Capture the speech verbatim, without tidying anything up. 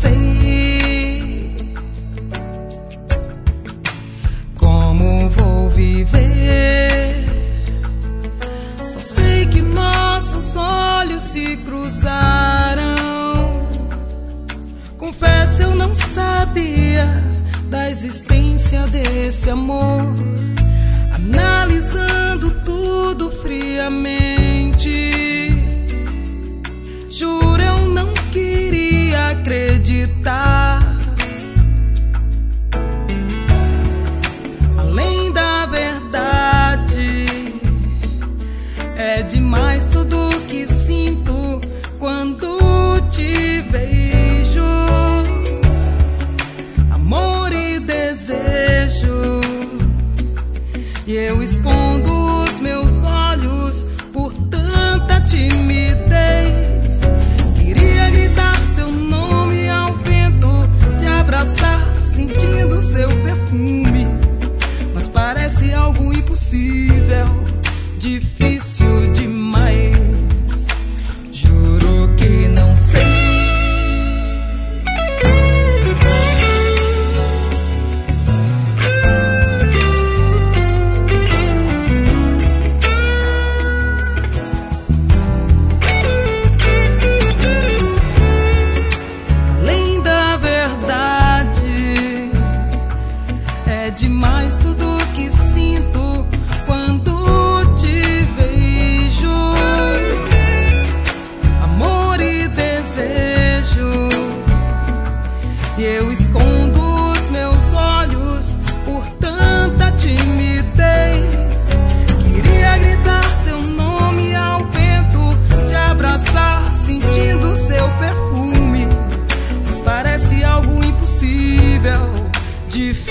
sei como vou viver. Só sei que nossos olhos se cruzaram. Confesso, eu não sabia da existência desse amor. Analisando tudo friamente, juro, eu não queria acreditar. Além da verdade, é demais tudo que sinto quando te vejo. Amor e desejo, e eu escondo os meus olhos por tanta timidez. Queria gritar seu nome ao vento, te abraçar sentindo seu perfume, mas parece algo impossível, difícil demais. Juro que não sei. Demais tudo que sinto quando te vejo. Amor e desejo, e eu escondo os meus olhos por tanta timidez. Queria gritar seu nome ao vento, te abraçar sentindo seu perfume, mas parece algo impossível, difícil